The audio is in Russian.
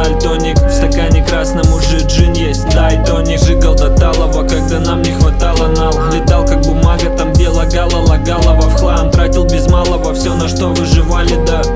дальтоник. В стакане красном уже джин есть, дай тоник. Жигал до талого, когда нам не хватало нал. Летал как бумага там, где лагала в хлам. Тратил без малого все, на что выживали, да.